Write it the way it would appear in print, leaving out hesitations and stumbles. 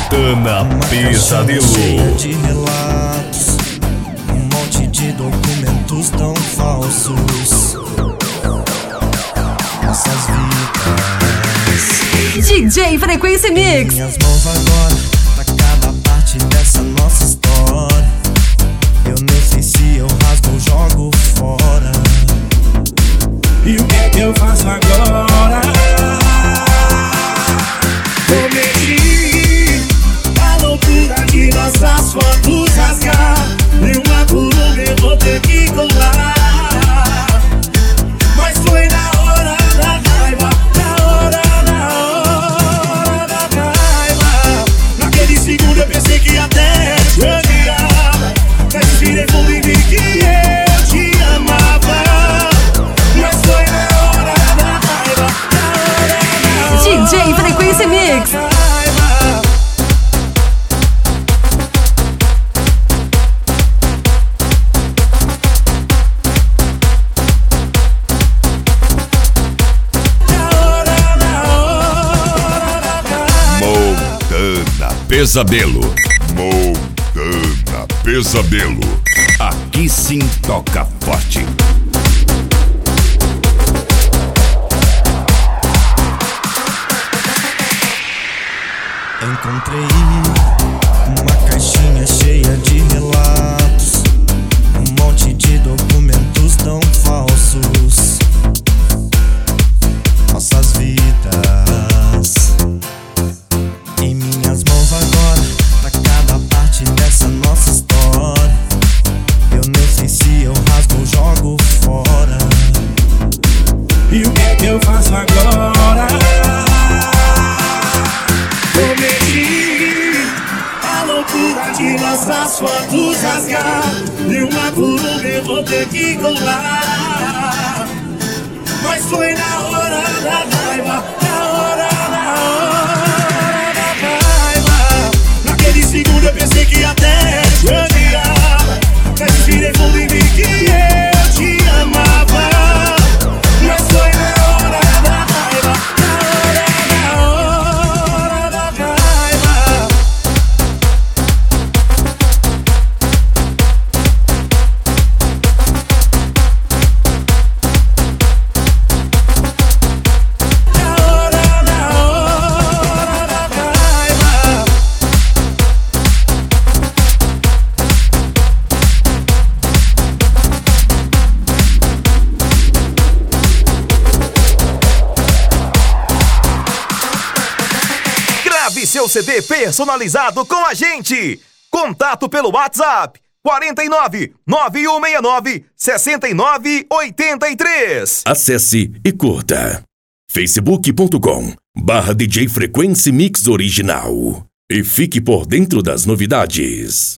Montana Pesadelo. Cheia de relatos, um monte de documentos tão falsos. Nossas vidas. DJ Frequência Mix. Minhas mãos agora pra cada parte dessa nossa história. Eu nem sei se eu rasgo ou jogo fora. E o que eu faço agora? Vou medir a loucura de nossas fotos rasgar. E uma por uma eu vou ter que colar. Mas foi na hora da raiva, na hora da raiva. Naquele segundo eu pensei que até eu odiava, mas virei fundo e vi que eu te amava. Mas foi na hora da raiva, na hora DJ Frequência Mix. Montana Pesadelo. Montana Pesadelo. Aqui sim toca forte. Encontrei uma caixinha cheia de relatos, um monte de documentos tão falsos. Nossas vidas em minhas mãos agora, pra cada parte dessa nossa história. Eu nem sei se eu rasgo ou jogo fora. E o que eu faço agora? Vou medir a loucura de nossas fotos rasgar. E uma por uma eu vou ter que colar. Mas foi na hora da raiva, na hora da raiva. Naquele segundo eu pensei que até eu odiava, mas virei fundo e vi que eu te amava. Mas foi na hora da raiva, na hora da raiva. Na hora da raiva. Grave seu CD personalizado com a gente. Contato pelo WhatsApp 49 9169 6983. Acesse e curta facebook.com/DJ Frequência Mix Original e fique por dentro das novidades.